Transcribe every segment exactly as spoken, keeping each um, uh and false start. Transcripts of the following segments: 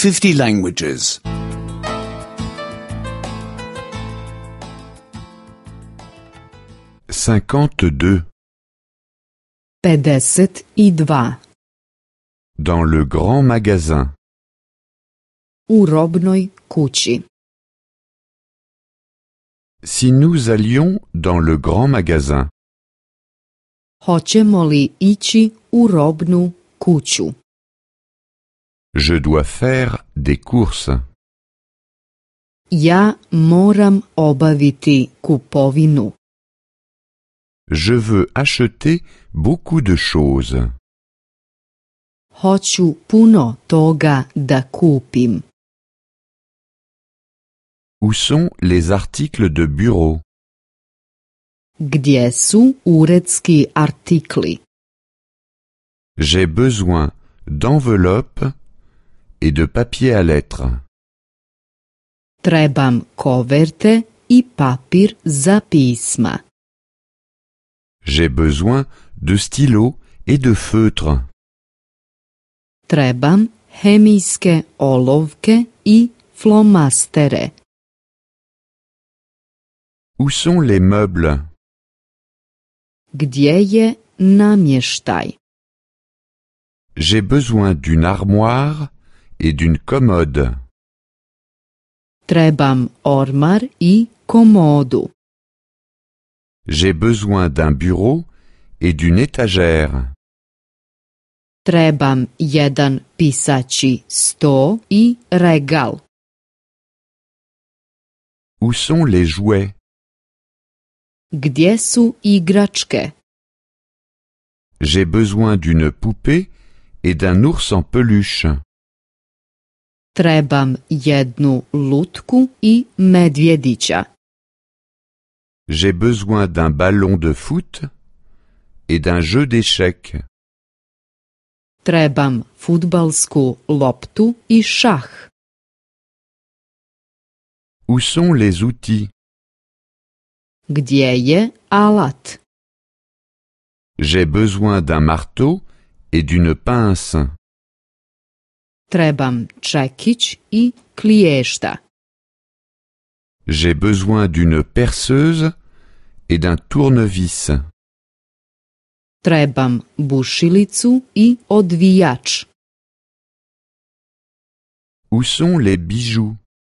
fifty languages. cinquante-deux. pedeset i dva. Dans le grand magasin. U robnoj kući. Si nous allions dans le grand magasin. Hoćemo li ići u robnu kuću? Je dois faire des courses. Ja moram obaviti kupovinu. Je veux acheter beaucoup de choses. Hoću puno toga da kupim. Où sont les articles de bureau? Gdje su uredski artikli? J'ai besoin d'enveloppes et de papier à lettres. Trebam koverte i papir za pisma. J'ai besoin de stylos et de feutres. Trebam hemijske olovke i flomastere. Où sont les meubles? Gdje je namještaj? J'ai besoin d'une armoire et d'une commode. Trebam ormar i komodu. J'ai besoin d'un bureau et d'une étagère. Trebam jedan pisaći sto i regal. Où sont les jouets? Gdje su igračke? J'ai besoin d'une poupée et d'un ours en peluche. Trebam jednu lutku i medvjedića. J'ai besoin d'un ballon de foot et d'un jeu d'échecs. Trebam fudbalsku loptu i šah. Où sont les outils? Gdje je alat? J'ai besoin d'un marteau et d'une pince. Trebam čekić i kliješta. J'ai besoin d'une perceuse et d'un tournevis. Trebam bušilicu i odvijač. Où sont les bijoux?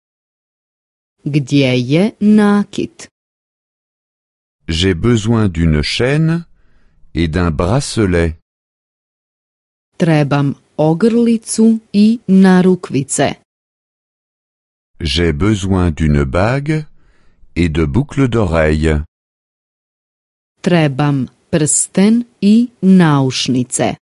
Gdje je nakit? J'ai besoin d'une chaîne et d'un bracelet. Trebam ogrlicu i narukvice. J'ai besoin d'une bague et de boucles d'oreilles. Trebam prsten i naušnice.